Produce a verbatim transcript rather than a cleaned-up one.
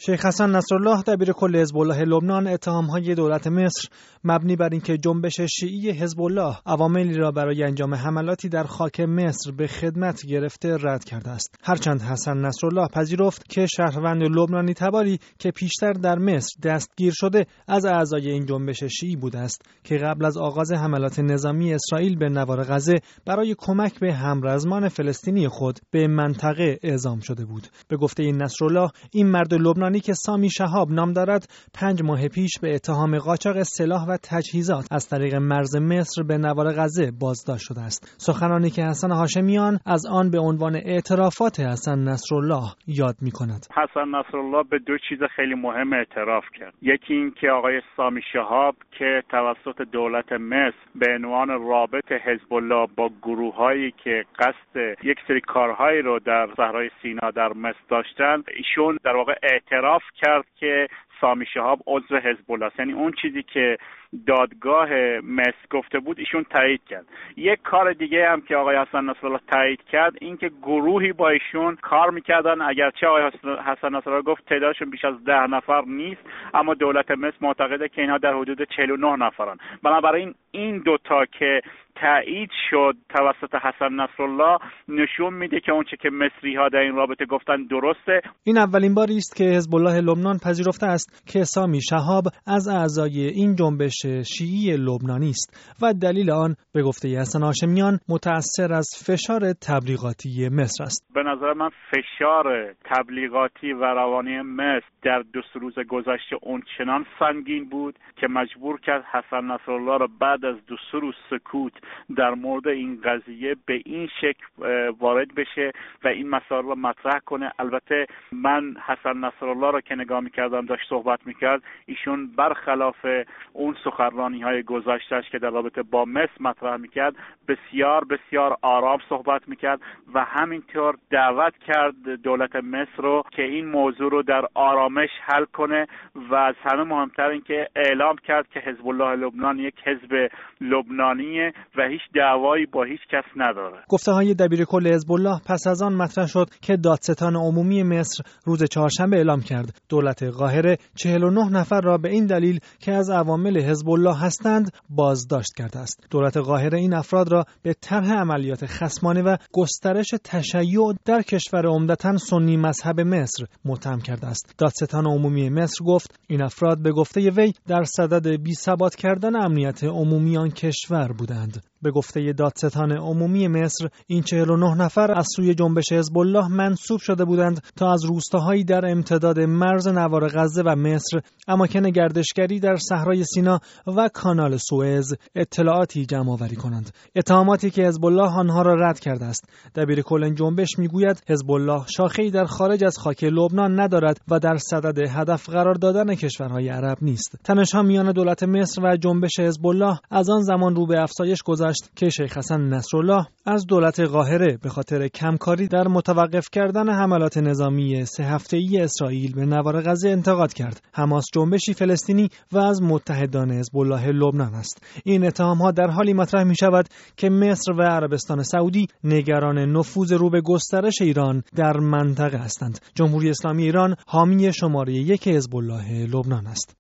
شیخ حسن نصرالله دبیرکل حزب الله لبنان اتهام‌های دولت مصر مبنی بر اینکه جنبش شیعی حزب الله عواملی را برای انجام حملاتی در خاک مصر به خدمت گرفته رد کرده است. هرچند حسن نصرالله پذیرفت که شهروند لبنانی تباری که پیشتر در مصر دستگیر شده از اعضای این جنبش شیعی بوده است که قبل از آغاز حملات نظامی اسرائیل به نوار غزه برای کمک به همرزمان فلسطینی خود به منطقه اعزام شده بود. به گفته این نصرالله، این مرد لبنانی که سامی شهاب نام دارد پنج ماه پیش به اتهام قاچاق سلاح و تجهیزات از طریق مرز مصر به نوار غزه بازداشت شده است. سخنانی که حسن هاشمیان از آن به عنوان اعترافات حسن نصرالله یاد می‌کند. حسن نصرالله به دو چیز خیلی مهم اعتراف کرد. یکی این که آقای سامی شهاب که توسط دولت مصر به عنوان رابط حزب الله با گروه‌هایی که قصد یک سری کارهایی رو در صحرای سینا در مصر داشتن، ایشون در واقع اعتراف کرد که سامی شهاب عضو حزب الله است. یعنی اون چیزی که دادگاه مصر گفته بود ایشون تایید کرد. یک کار دیگه هم که آقای حسن نصرالله تایید کرد این که گروهی با ایشون کار میکردن، اگرچه آقای حسن نصرالله گفت تعدادشون بیش از ده نفر نیست، اما دولت مصر معتقده که اینها در حدود چهل و نه نفرن. بنابراین این دوتا که تایید شد توسط حسن نصرالله نشون میده که اون چه که مصری ها در این رابطه گفتن درسته. این اولین باری است که حزب الله لبنان پذیرفته است که سامی شهاب از اعضای این جنبش شیعی لبنانی است و دلیل آن به گفته حسن هاشمیان متأثر از فشار تبلیغاتی مصر است. به نظر من فشار تبلیغاتی و روانی مصر در دو سه روز گذشته اون چنان سنگین بود که مجبور کرد حسن نصرالله را بعد از دو سه روز سکوت در مورد این قضیه به این شکل وارد بشه و این مسائل رو مطرح کنه. البته من حسن نصرالله را که نگاه می‌کردم داشت صحبت می‌کرد، ایشون برخلاف اون سخنرانی‌های گذشته‌اش که در رابطه با مصر مطرح می‌کرد بسیار بسیار آرام صحبت می‌کرد و همینطور دعوت کرد دولت مصر رو که این موضوع رو در آرامش حل کنه و از همه مهمتر این که اعلام کرد که حزب الله لبنان یک حزب لبنانیه و هیچ دعوایی با هیچ کس نداره. گفته‌های دبیرکل حزب الله پس از آن مطرح شد که دادستان عمومی مصر روز چهارشنبه اعلام کرد دولت قاهره چهل و نه نفر را به این دلیل که از عوامل حزب الله هستند بازداشت کرده است. دولت قاهره این افراد را به طرح عملیات خصمانه و گسترش تشیع در کشور عمدتاً سنی مذهب مصر متهم کرده است. دادستان عمومی مصر گفت این افراد به گفته وی در صدد بی‌ثبات کردن امنیت عمومی آن کشور بودند. به گفته دادستان عمومی مصر این چهل و نه نفر از سوی جنبش حزب الله منسوب شده بودند تا از روستاهایی در امتداد مرز نوار غزه و مصر، اماکن گردشگری در صحرای سینا و کانال سوئز اطلاعاتی جمع آوری کنند. اتهاماتی که حزب الله آنها را رد کرده است. دبیرکل این جنبش میگوید حزب الله شاخه‌ای در خارج از خاک لبنان ندارد و در صدد هدف قرار دادن کشورهای عرب نیست. تنش‌ها میان دولت مصر و جنبش حزب الله از آن زمان رو به افزایش گذاشت که شیخ حسن نصرالله از دولت قاهره به خاطر کمکاری در متوقف کردن حملات نظامی سه هفته‌ای اسرائیل به نوار غزه انتقاد کرد. حماس جنبشی فلسطینی و از متحدان حزب الله لبنان است. این اتهام‌ها در حالی مطرح می‌شود که مصر و عربستان سعودی نگران نفوذ رو به گسترش ایران در منطقه هستند. جمهوری اسلامی ایران حامی شماره یک حزب الله لبنان است.